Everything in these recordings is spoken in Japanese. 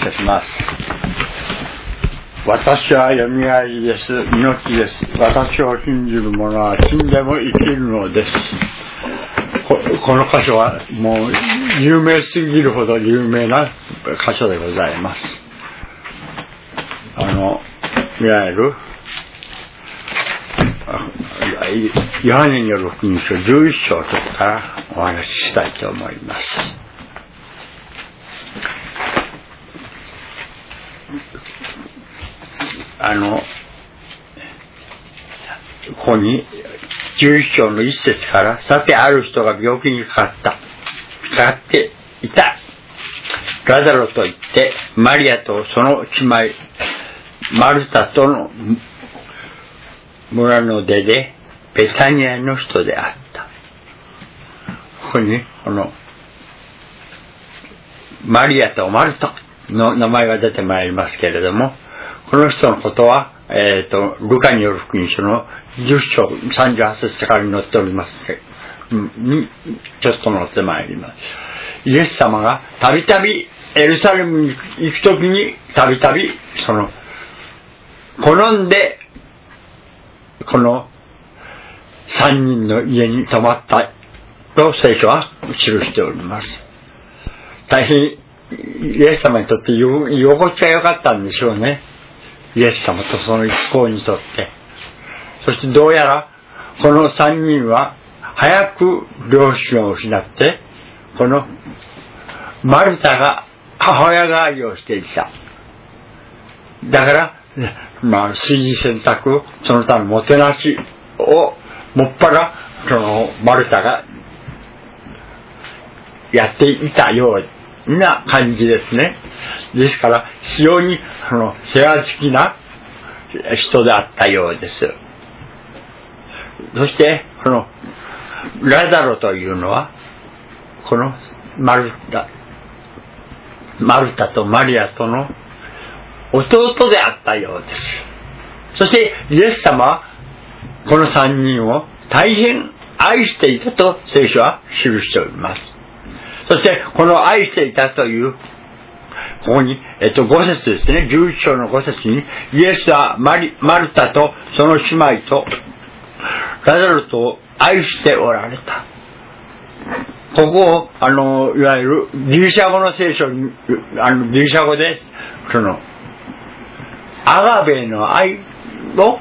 たします。私はよみがえりです。命です。私を信じる者は死んでも生きるのです。この箇所はもう有名すぎるほど有名な箇所でございます。いわゆるヨハネによる福音書11章とかからお話ししたいと思います。ここに11章の1節から、さてある人が病気にかかっていた。ラザロといって、マリアとその姉妹、マルタとの村の出で、ベタニアの人であった。ここに、マリアとマルタの名前が出てまいりますけれども、この人のことは、ルカによる福音書の10章38節からに載っておりますけど、ちょっと載ってまいります。イエス様がたびたびエルサレムに行くときに、たびたび好んで、この3人の家に泊まったと聖書は記しております。大変イエス様にとって居心地が良かったんでしょうね。イエス様とその一行にとって。そしてどうやらこの3人は早く両親を失って、このマルタが母親代わりをしていた。だから炊事洗濯、その他のもてなしをもっぱらそのマルタがやっていたような感じですね。ですから非常に世話好きな人であったようです。そしてこのラザロというのはこのマルタとマリアとの弟であったようです。そしてイエス様はこの3人を大変愛していたと聖書は記しております。そしてこの愛していたというここに、5節ですね、11章の5節にイエスはマルタとその姉妹とラザロとを愛しておられた。ここをいわゆるギリシャ語の聖書にギリシャ語でアガベの愛を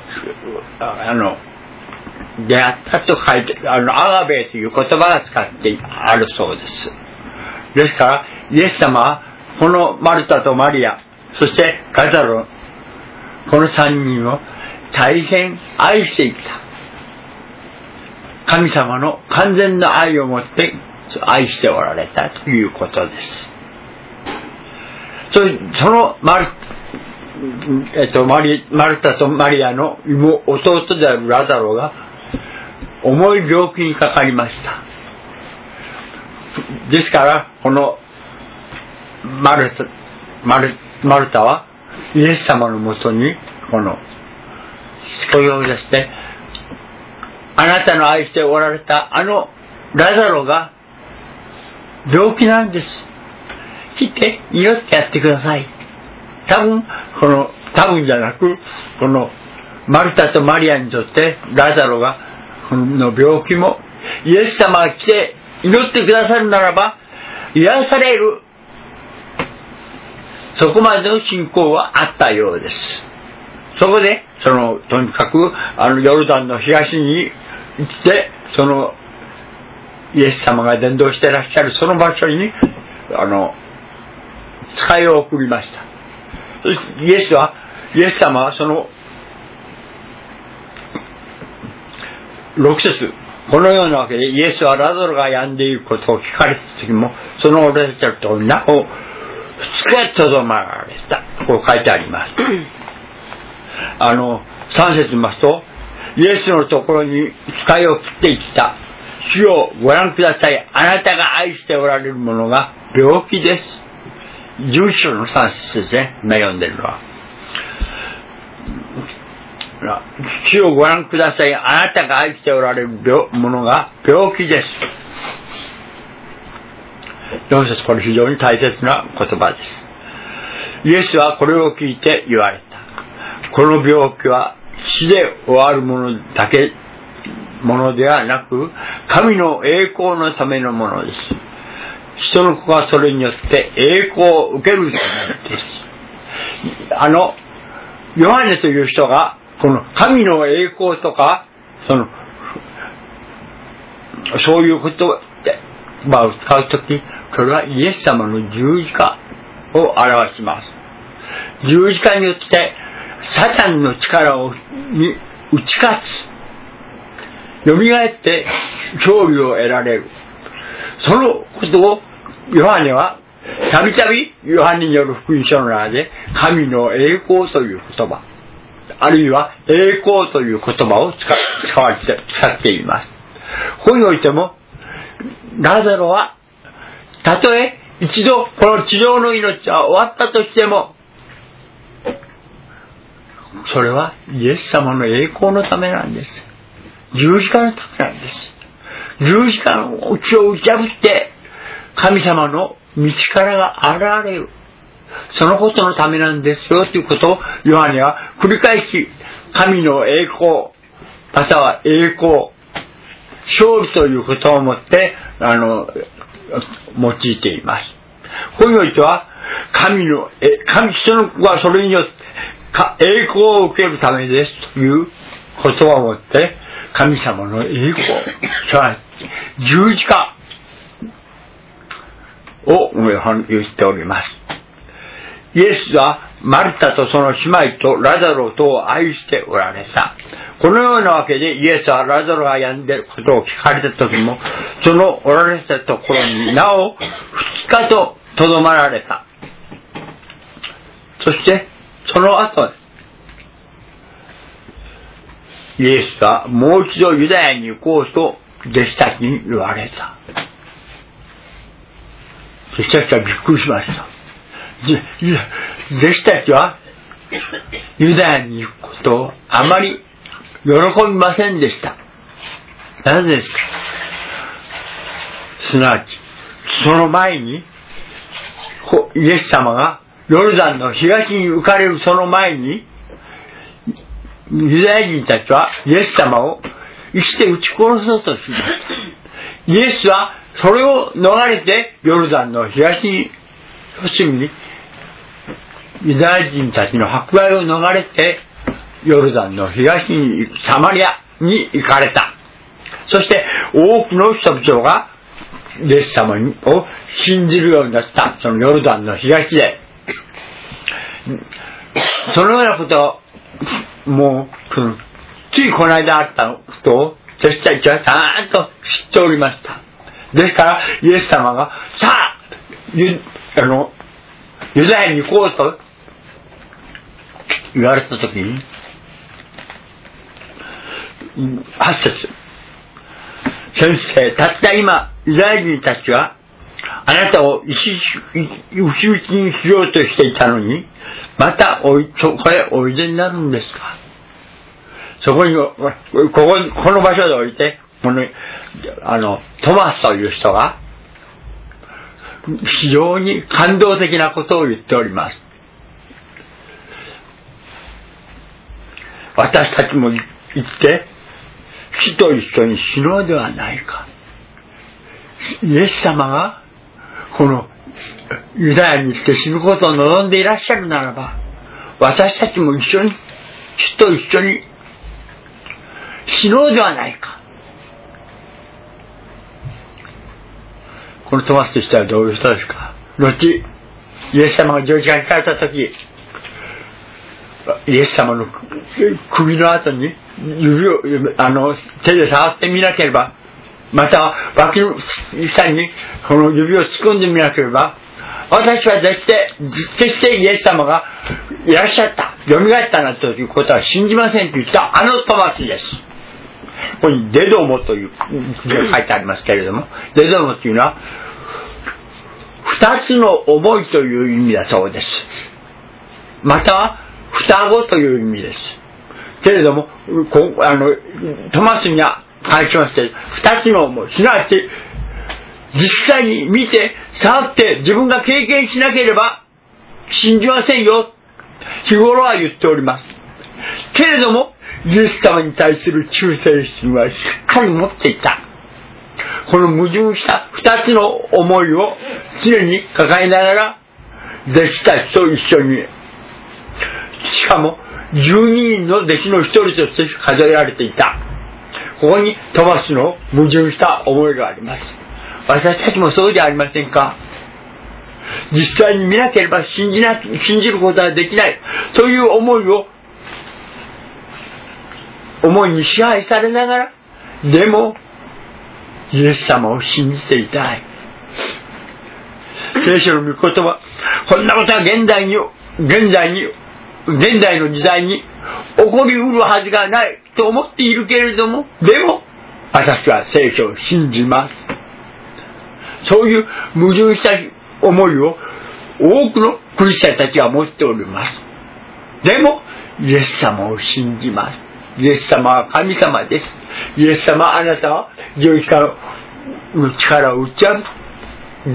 であったと書いてアガベという言葉が使ってあるそうです。ですからイエス様はこのマルタとマリア、そしてラザロ、この3人を大変愛していた。神様の完全な愛をもって愛しておられたということです。そのマルタとマリアの弟であるラザロが重い病気にかかりました。ですからこのマルタはイエス様のもとに声を出して、あなたの愛しておられたラザロが病気なんです。来て祈ってやってください。多分じゃなく、このマルタとマリアにとってラザロがこの病気もイエス様が来て祈ってくださるならば癒される。そこまでの信仰はあったようです。そこでとにかくヨルダンの東に行ってイエス様が伝道していらっしゃるその場所に使いを送りました。イエス様は6節、このようなわけでイエスはラザロが病んでいることを聞かれた時もその俺たちとなお2日とどまられた。こう書いてあります。3節見ますと、イエスのところに使いを切っていった。主をご覧ください。あなたが愛しておられるものが病気です。11章の3節ですね。読んでるのは。主をご覧ください。あなたが愛しておられるものが病気です。4節、これ非常に大切な言葉です。 イエスはこれを聞いて言われた。この病気は死で終わるものではなく、神の栄光のためのものです。人の子がそれによって栄光を受けるためです。ヨハネという人が、この神の栄光とか、そういう言葉を使うとき、これはイエス様の十字架を表します。十字架によってサタンの力に打ち勝つ、蘇って勝利を得られる。そのことをヨハネはたびたびヨハネによる福音書の中で神の栄光という言葉、あるいは栄光という言葉を使っています。ここにおいてもラザロはたとえ一度この地上の命は終わったとしても、それはイエス様の栄光のためなんです。十字架のためなんです。十字架の血を打ち破って神様の道からが現れる、そのことのためなんですよということをヨハネは繰り返し、神の栄光または栄光、勝利ということをもって用いています。ここにおいては人の子がそれによって栄光を受けるためですという言葉をもって神様の栄光、十字架を言っております。イエスはマルタとその姉妹とラザロとを愛しておられた。このようなわけでイエスはラザロが病んでいることを聞かれた時も、そのおられたところになお2日ととどまられた。そしてその後イエスはもう一度ユダヤに行こうと弟子たちに言われた。弟子たちはびっくりしました。弟子たちはユダヤに行くことをあまり喜びませんでした。なぜですか。すなわちその前にイエス様がヨルダンの東に浮かれるその前に、ユダヤ人たちはイエス様を生きて撃ち殺そうとしました。イエスはそれを逃れてヨルダンの東にユダヤ人たちの迫害を逃れてヨルダンの東にサマリアに行かれた。そして多くの人々がイエス様を信じるようになった。そのヨルダンの東でそのようなことをもうついこの間あったことを弟子たちはちゃんと知っておりました。ですからイエス様がさあユダヤに行こうと言われたときに8節、先生、たった今ユダヤ人たちはあなたを内々にしようとしていたのに、またそこへおいでになるんですか。そこにこの場所でおいてトマスという人が非常に感動的なことを言っております。私たちも行って死と一緒に死のうではないか。イエス様がこのユダヤに行って死ぬことを望んでいらっしゃるならば、私たちも一緒に死と一緒に死のうではないか。このトマスとしてはどういう人ですか。後イエス様が十字架にされた時、イエス様の首の後に指を手で触ってみなければ、また脇の下にこの指を突っ込んでみなければ、私は決してイエス様がいらっしゃった、蘇ったなということは信じませんと言ったトマスです。ここにデドモという字が書いてありますけれども、デドモというのは二つの思いという意味だそうです。または双子という意味です。けれどもトマスには関しまして二つの思い、すなわち実際に見て触って自分が経験しなければ信じませんよ。日頃は言っております。けれども、イエス様に対する忠誠心はしっかり持っていた。この矛盾した二つの思いを常に抱えながら、弟子たちと一緒に、しかも12人の弟子の一人として数えられていた。ここにトマスの矛盾した思いがあります。私たちもそうじゃありませんか。実際に見なければ信じることはできない。そういう思いに支配されながら、でも、イエス様を信じていたい。聖書の御言葉、こんなことは現代の時代に起こりうるはずがないと思っているけれども、でも、私は聖書を信じます。そういう矛盾した思いを多くのクリスチャンたちは持っております。でも、イエス様を信じます。イエス様は神様です。イエス様はあなたは十字架の力を打ち破って、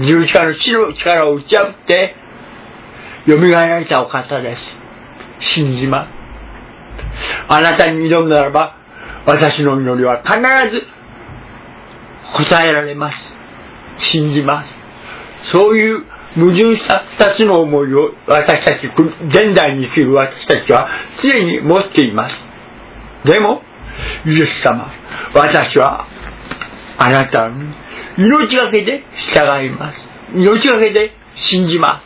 十字架の死の力を打ち破って、蘇られたお方です。信じます。あなたに挑むならば、私の祈りは必ず答えられます。信じます。そういう矛盾した二つの思いを私たち、現代に生きる私たちは常に持っています。でも、イエス様、私はあなたに命がけで従います。命がけで信じます。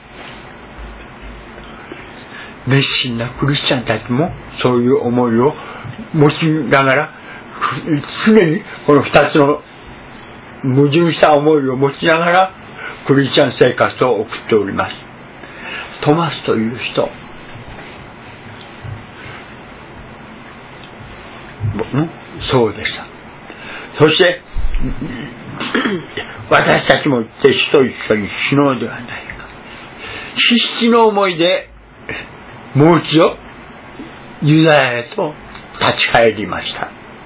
熱心なクリスチャンたちもそういう思いを持ちながら、常にこの二つの矛盾した思いを持ちながらクリスチャン生活を送っております。トマスという人、そうでした。そして私たちも弟子と一緒に死のうではないか。必死の思いでもう一度ユダヤへと立ち返りました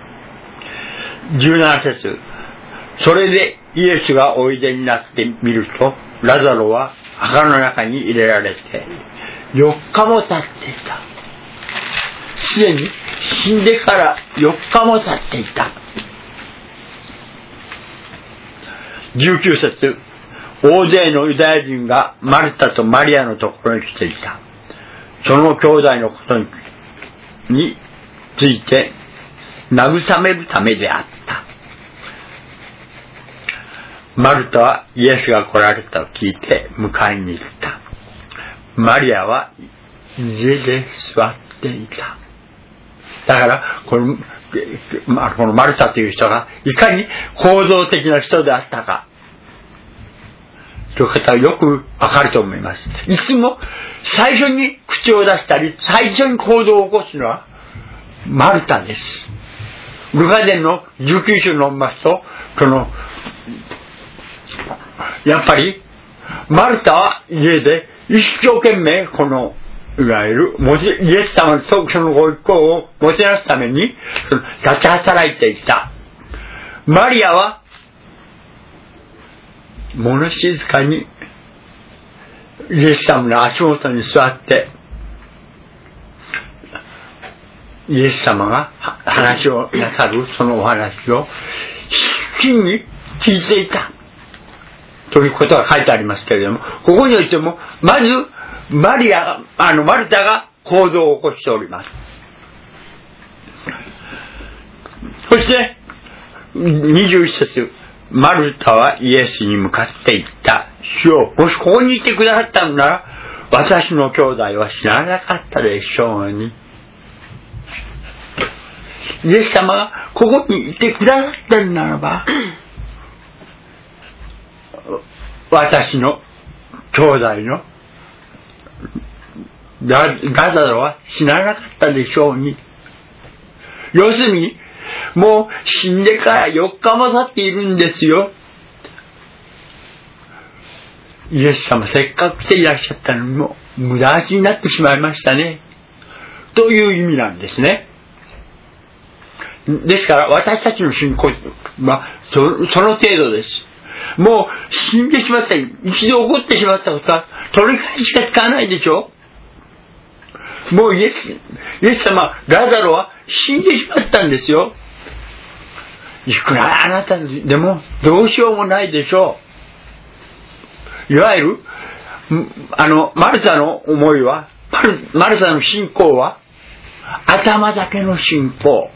。17節、それでイエスがおいでになってみると、ラザロは墓の中に入れられて4日も経っていた。すでに死んでから4日も経っていた。19節、大勢のユダヤ人がマルタとマリアのところに来ていた。その兄弟のことについて慰めるためであった。マルタはイエスが来られたと聞いて迎えに行った。マリアは家で座っていた。だからこのマルタという人がいかに構造的な人であったかという方はよくわかると思います。いつも最初に口を出したり最初に行動を起こすのはマルタです。ルカ伝の19章を見ますと、やっぱりマルタは家で一生懸命いわゆるイエス様のそのご一行をもてなすために立ち働いていた。マリアは物静かにイエス様の足元に座ってイエス様が話をなさるそのお話を真に聞いていたということが書いてありますけれども、ここにおいてもまずマルタが行動を起こしております。そして21節、マルタはイエスに向かって言った。主よ、もしここにいてくださったのなら私の兄弟は死ななかったでしょうに。イエス様がここにいてくださってるならば私の兄弟のラザロは死ななかったでしょうに。要するにもう死んでから4日も経っているんですよ。イエス様せっかく来ていらっしゃったのにも無駄足になってしまいましたねという意味なんですね。ですから私たちの信仰はその程度です。 もう死んでしまった、一度起こってしまったことは取り返しがつかないでしょ。もうイエス様、ラザロは死んでしまったんですよ。いくらあなたでもどうしようもないでしょう。いわゆるマルタの思いは、マルタの信仰は頭だけの信仰。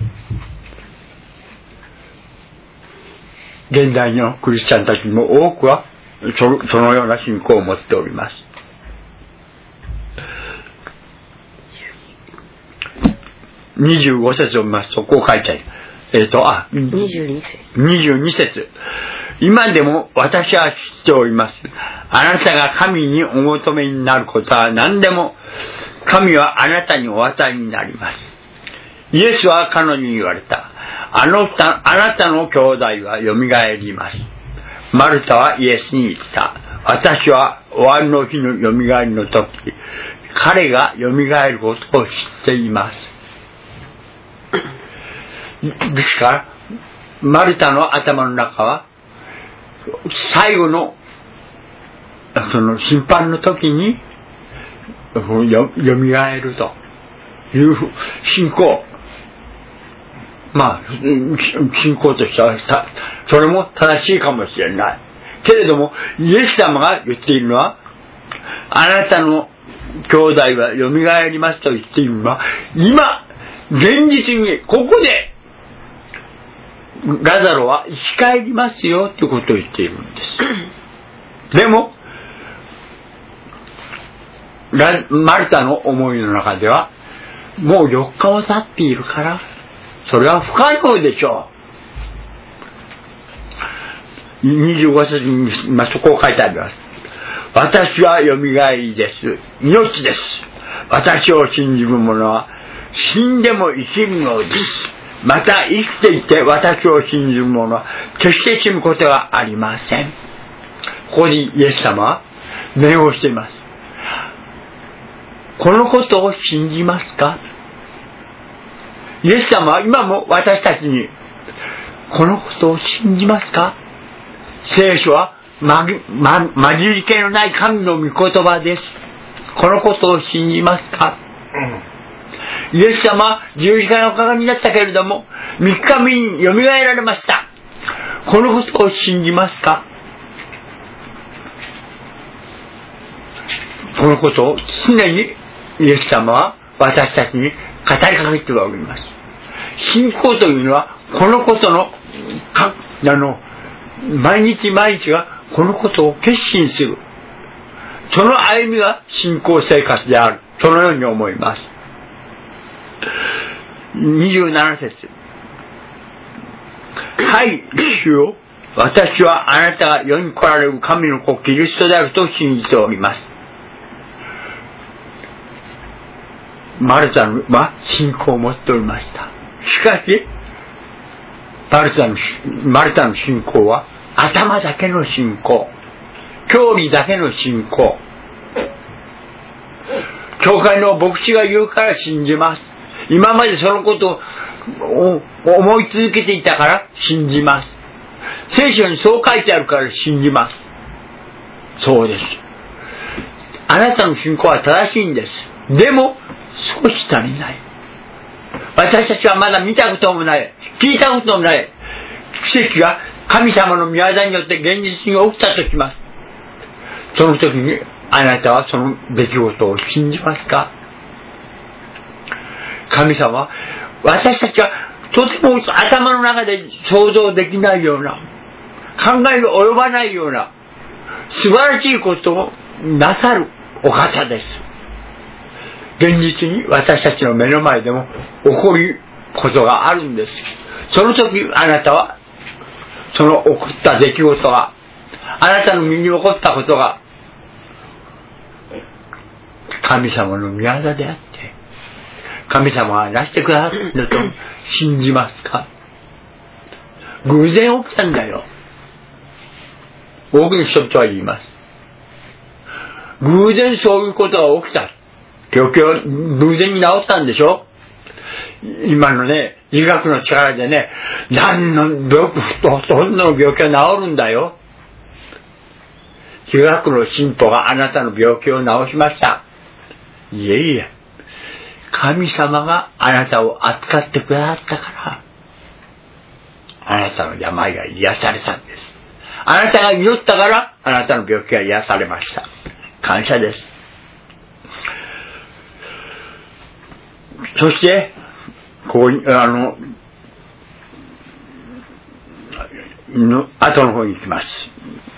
現代のクリスチャンたちも多くはそのような信仰を持っております。25節を見ますとこう書いてある。22節。今でも私は知っております。あなたが神にお求めになることは何でも神はあなたにお与えになります。イエスは彼女に言われた。あなたの兄弟はよみがえります。マルタはイエスに言った。私は終わりの日のよみがえりの時、彼がよみがえることを知っています。ですから、マルタの頭の中は、最後の、その審判の時に、よみがえるという信仰。まあ、信仰としては、それも正しいかもしれない。けれども、イエス様が言っているのは、あなたの兄弟はよみがえりますと言っているのは、今、現実に、ここで、ラザロは生き返りますよということを言っているんです。でも、マルタの思いの中では、もう4日も経っているから、それは不可能でしょう。25節に見ますとこう書いてあります。私はよみがえりです。命です。私を信じる者は死んでも生きるのです。また生きていて私を信じる者は決して死ぬことはありません。ここにイエス様は念をしています。このことを信じますか？イエス様は今も私たちにこのことを信じますか？聖書は混じり気のない神の御言葉です。このことを信じますか？イエス様は十字架のおかげになったけれども3日目によみがえられました。このことを信じますか？このことを常にイエス様は私たちに語りかけております。信仰というのはこのことの毎日毎日がこのことを決心する、その歩みが信仰生活である、そのように思います。27節。はい、主よ、私はあなたが世に来られる神の子キリストであると信じております。マルタは信仰を持っておりました。しかしマルタの信仰は頭だけの信仰、教理だけの信仰。教会の牧師が言うから信じます。今までそのことを思い続けていたから信じます。聖書にそう書いてあるから信じます。そうです。あなたの信仰は正しいんです。でも少し足りない。私たちはまだ見たこともない、聞いたこともない奇跡が神様の御業によって現実に起きたときます。その時にあなたはその出来事を信じますか？神様は私たちはとても頭の中で想像できないような、考えが及ばないような素晴らしいことをなさるお方です。現実に私たちの目の前でも起こることがあるんです。その時あなたはその起こった出来事が、あなたの身に起こったことが神様の御業であって、神様がなしてくださると信じますか？偶然起きたんだよ。多くの人々は言います。偶然そういうことが起きた。病気を偶然に治ったんでしょ？今のね、医学の力でね、何の病気、ほとんどの病気は治るんだよ。 医学の進歩があなたの病気を治しました。いえいえ、神様があなたを扱ってくださったから、あなたの病が癒されたんです。あなたが祈ったから、あなたの病気が癒されました。感謝です。そして、ここに、後の方に行きます。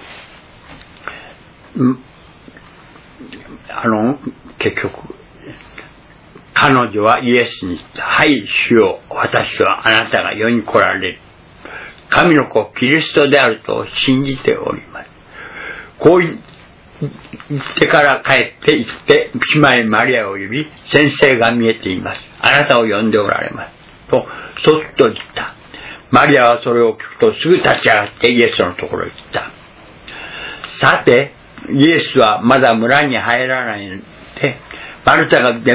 結局、彼女はイエスに言った。はい、主よ、私はあなたが世に来られる神の子キリストであると信じております。こう言ってから帰って行って姉妹マリアを呼び、先生が見えています。あなたを呼んでおられます。と、そっと言った。マリアはそれを聞くとすぐ立ち上がってイエスのところへ行った。さて、イエスはまだ村に入らないので、マルタが出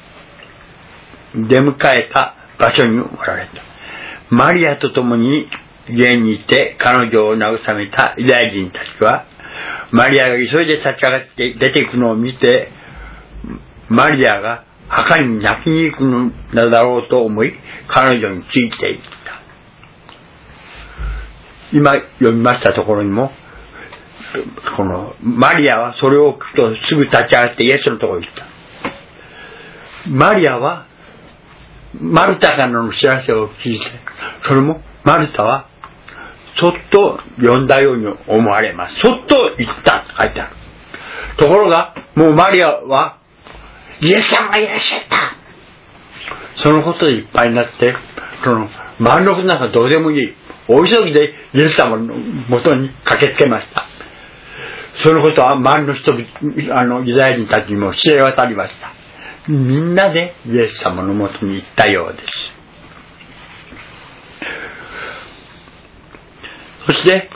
迎えた場所におられた。マリアと共に家にいて彼女を慰めたユダヤ人たちは、マリアが急いで立ち上がって出ていくのを見て、マリアが墓に泣きに行くのだろうと思い、彼女についていった。今読みましたところにも、このマリアはそれを聞くとすぐ立ち上がってイエスのところに行った。マリアはマルタからの知らせを聞いて、それもマルタはそっと呼んだように思われます。そっと言ったと書いてある。ところがもうマリアはイエス様がいらっしゃった、そのことでいっぱいになって、その周りのことなんかどうでもいい、大急ぎでイエス様の元に駆けつけました。そのことは周りの人々、ユダヤ人たちにも知れ渡りました。みんなでイエス様のもとに行ったようです。そして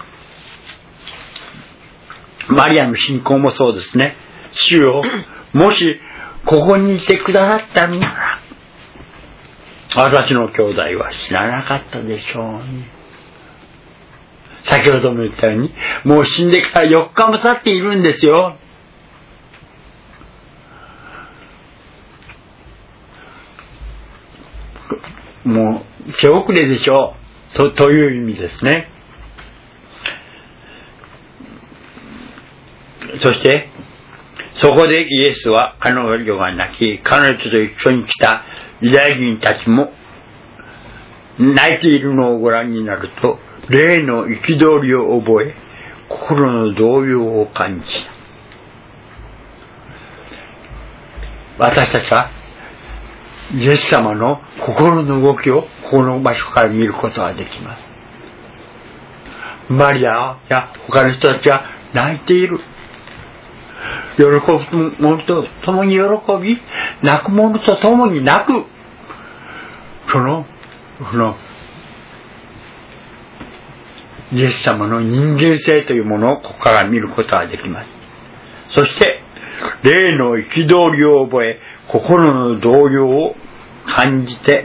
マリアの信仰もそうですね。主よ、もしここにいてくださったのなら、私の兄弟は死ななかったでしょうね。先ほども言ったように、もう死んでから4日も経っているんですよ。もう手遅れでしょうという意味ですね。そしてそこでイエスは彼女が泣き、彼女と一緒に来たユダヤ人たちも泣いているのをご覧になると、霊の憤りを覚え、心の動揺を感じた。私たちはイエス様の心の動きをこの場所から見ることができます。マリアや他の人たちは泣いている。喜ぶ者と共に喜び、泣く者と共に泣く。そのイエス様の人間性というものをここから見ることができます。そして霊の憤りを覚え、心の動揺を感じて、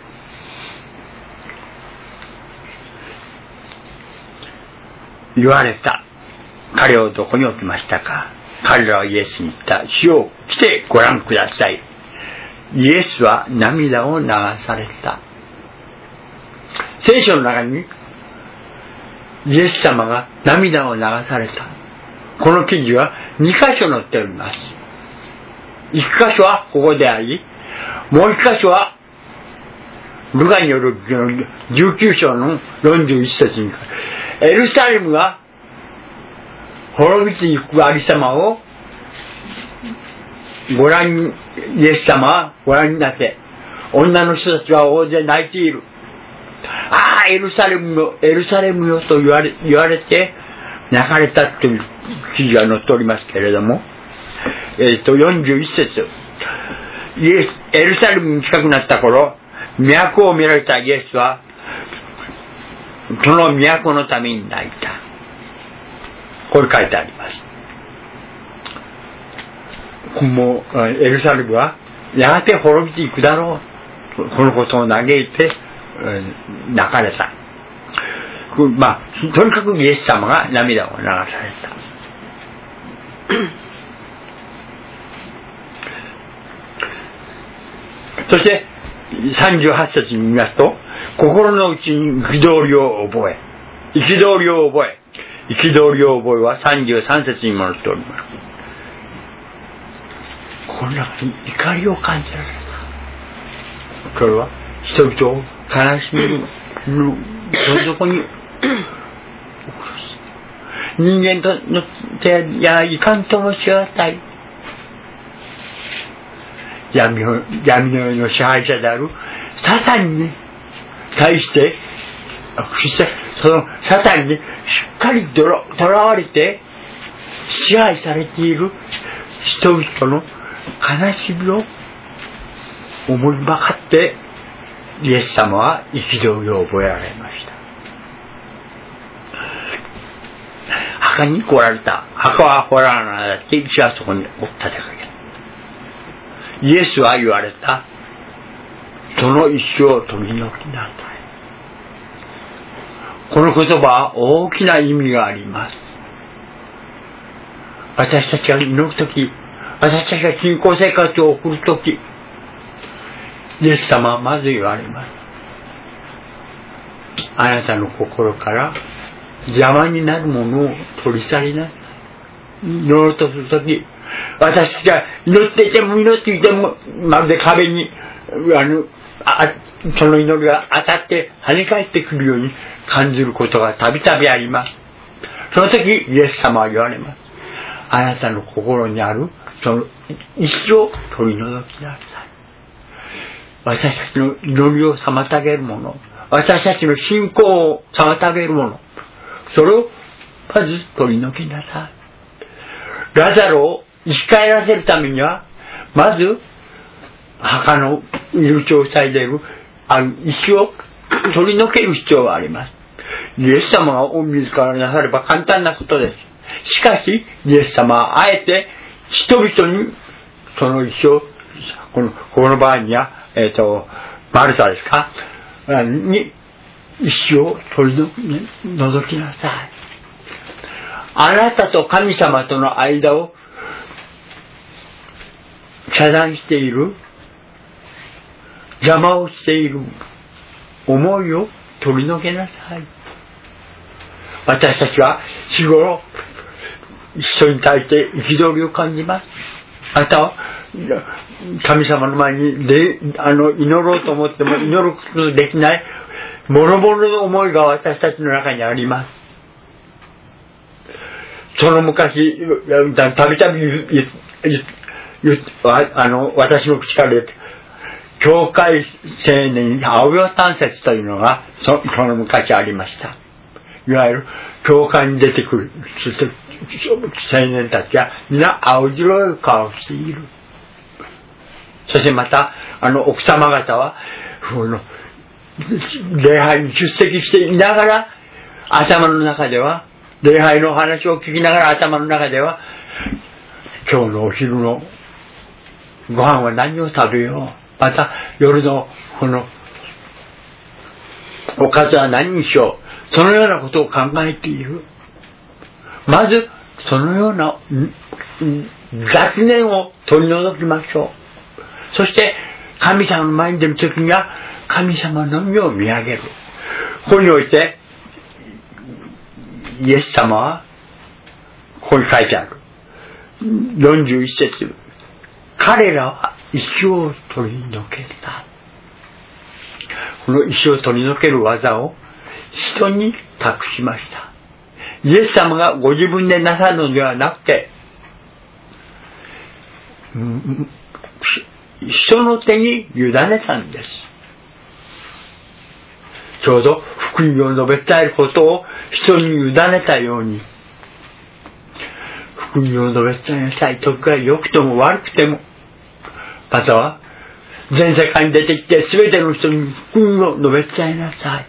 言われた。彼をどこに置きましたか。彼らはイエスに言った。主よ、来てご覧ください。イエスは涙を流された。聖書の中にイエス様が涙を流された、この記事は2箇所載っております。1箇所はここであり、もう1箇所はルカによる19章の41節に、エルサレムが滅びていくありさまをイエス様はご覧になって、女の人たちは大勢泣いている。ああ、エルサレムよ、エルサレムよと言われて泣かれたという記事が載っておりますけれども、41節、エルサレムに近くなった頃、都を見られたイエスはその都のために泣いた。これ書いてあります。もうエルサレムはやがて滅びていくだろう、このことを嘆いて泣かれた。とにかくイエス様が涙を流された。 そして38節に見ますと、心の内に憤りを覚え、憤りを覚え、憤りを覚えは33節にも載っております。この中に怒りを感じられた。これは人々を悲しみのどこに人間との手やいかんともしがたい闇の世の支配者であるサタンに対して、そしてそのサタンにしっかりとらわれて支配されている人々の悲しみを思いばかってイエス様は憤りを覚えられました。墓に来られた。墓は掘らないだって石はそこに立てかけた。イエスは言われた。その石を取り除きなさい。この言葉は大きな意味があります。私たちが祈るとき、私たちが信仰生活を送るとき、イエス様はまず言われます。あなたの心から邪魔になるものを取り去りなさい。祈ろうとするとき、私たちが祈っていてもまるで壁にその祈りが当たって跳ね返ってくるように感じることがたびたびあります。その時イエス様は言われます。あなたの心にあるその石を取り除きなさい。私たちの祈りを妨げるもの、私たちの信仰を妨げるもの、それをまず取り除きなさい。ラザロを生き返らせるためには、まず墓の入り口を塞いでいる石を取り除ける必要があります。イエス様が御自らなされば簡単なことです。しかしイエス様はあえて人々にその石をこの場合にはマルタですかに石を取り除きなさい。あなたと神様との間を遮断している、邪魔をしている思いを取り除けなさい。私たちは日頃人に対して憤りを感じます。または神様の前に祈ろうと思っても祈ることのできない諸々の思いが私たちの中にあります。その昔たびたび私の口から出て教会青年青葉短説というのがその昔ありました。いわゆる教会に出てくる青年たちは皆青白い顔をしている。そしてまた奥様方は礼拝に出席していながら頭の中では礼拝の話を聞きながら頭の中では今日のお昼のご飯は何を食べよう、また夜のこのおかずは何にしよう、そのようなことを考えている。まずそのような雑念を取り除きましょう。そして神様の前に出るときには神様のみを見上げる。ここにおいてイエス様はここに書いてある41節、彼らは石を取り除けた。この石を取り除ける技を人に託しました。イエス様がご自分でなさるのではなくて人の手に委ねたんです。ちょうど福音を述べ伝えることを人に委ねたように、福音を述べ伝えなさい。時が良くても悪くても、または全世界に出てきて全ての人に福音を述べ伝えなさい。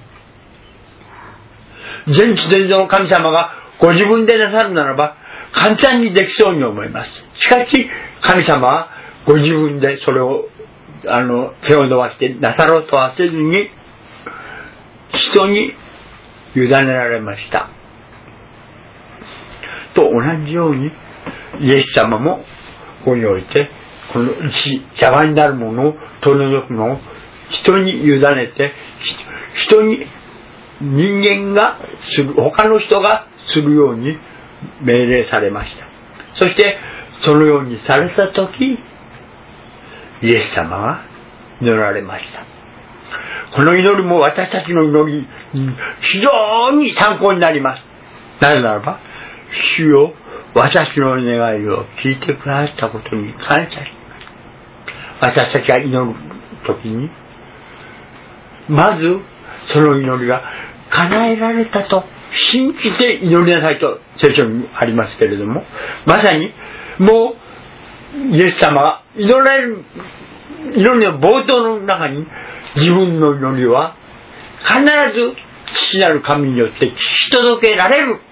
全知全能の神様がご自分でなさるならば簡単にできそうに思います。しかし神様はご自分でそれを手を伸ばしてなさろうとはせずに人に委ねられました。と同じようにイエス様もここにおいてこの邪魔になるものを取り除くのを人に委ねて、人に人間がする、他の人がするように命令されました。そしてそのようにされたとき、イエス様が祈られました。この祈りも私たちの祈りに非常に参考になります。なぜならば、主よ、私の願いを聞いてくださったことに感謝します。私たちが祈るときに、まずその祈りが叶えられたと信じて祈りなさいと聖書にありますけれども、まさにもうイエス様が祈りの冒頭の中に自分の祈りは必ず父なる神によって聞き届けられる、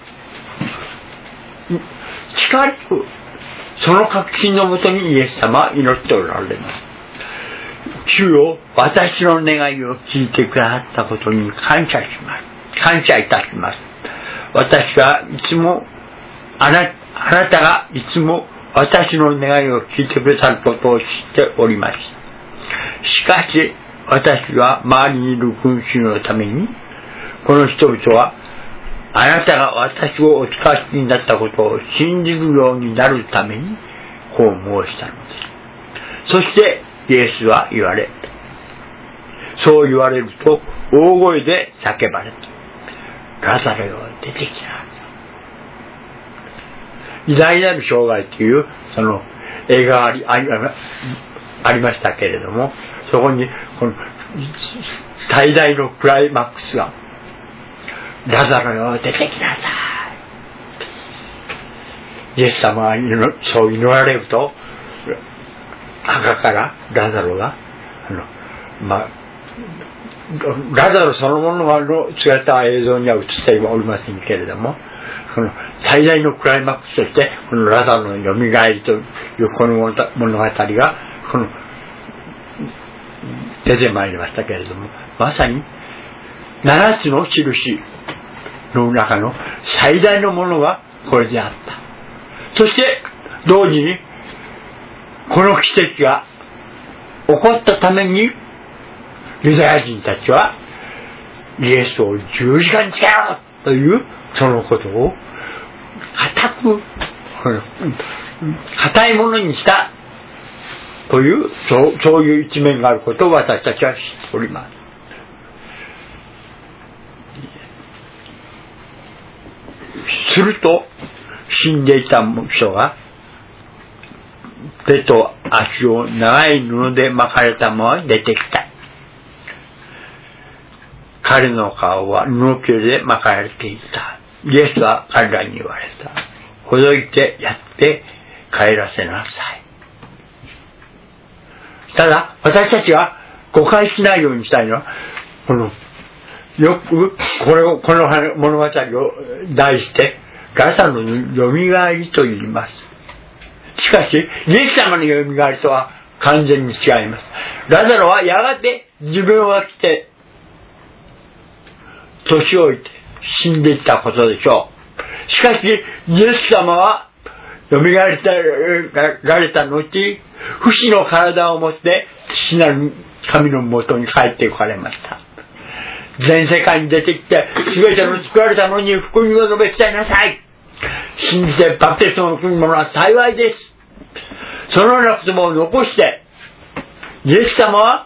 聞かれる、その確信のもとにイエス様は祈っておられます。主よ、私の願いを聞いてくださったことに感謝します。感謝いたします。私はいつもあなたがいつも私の願いを聞いてくださることを知っておりました。しかし私は周りにいる群衆のために、この人々はあなたが私をお使わしになったことを信じるようになるためにこう申したのです。そしてイエスは言われた。そう言われると大声で叫ばれた。ラザロよ、出てきなさい。偉大なる障害というその映画がありましたけれども、そこにこの最大のクライマックスが、ラザロよ、出てきなさい。イエス様がそう祈られると、墓からラザロがラザロそのものの姿は映像には映っておりませんけれども、この最大のクライマックスとしてこのラザロのよみがえりというこの物語がこの出てまいりましたけれども、まさに7つの印の中の最大のものがこれであった。そして同時にこの奇跡が起こったためにユダヤ人たちはイエスを十字架につけろというそのことを固いものにしたというそういう一面があることを私たちは知っております。すると死んでいた人が手と足を長い布で巻かれたまま出てきた。彼の顔は布切れで巻かれていた。イエスは彼らに言われた。ほどいてやって帰らせなさい。ただ私たちが誤解しないようにしたいのは、よくこの物語を題してラザロのよみがえりと言います。しかしイエス様のよみがえりとは完全に違います。ラザロはやがて寿命が来て年老いて死んでいったことでしょう。しかしイエス様はよみがえられた後、不死の体を持って父なる神のもとに帰って行かれました。全世界に出てきて全ての作られたのに福音を述べ伝えなさい。信じてバプテスマを受ける者は幸いです。そのような言葉を残してイエス様は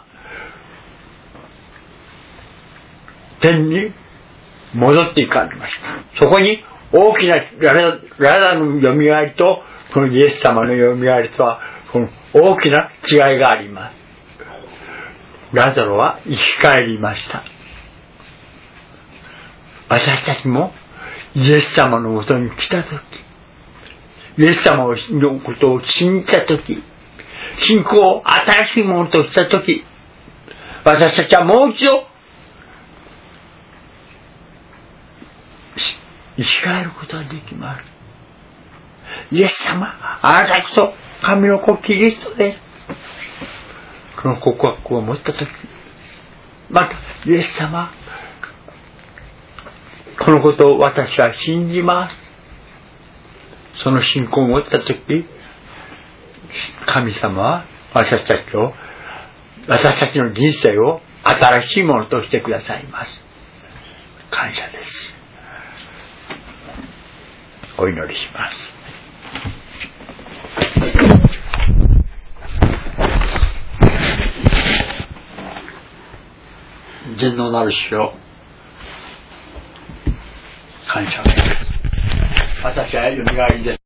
天に戻っていかれました。そこに大きなラザロのよみがえりとこのイエス様のよみがえりとはこの大きな違いがあります。ラザロは生き返りました。私たちもイエス様のもとに来たとき、イエス様のことを信じたとき、信仰を新しいものとしたとき、私たちはもう一度生き返ることができます。イエス様、あなたこそ神の子キリストです。この告白を持ったとき、またイエス様、このことを私は信じますその信仰を持ったとき、神様は私たちの人生を新しいものとしてくださいます。感謝です。お祈りします。全能なる主よ、感謝です。私はよみがえりです。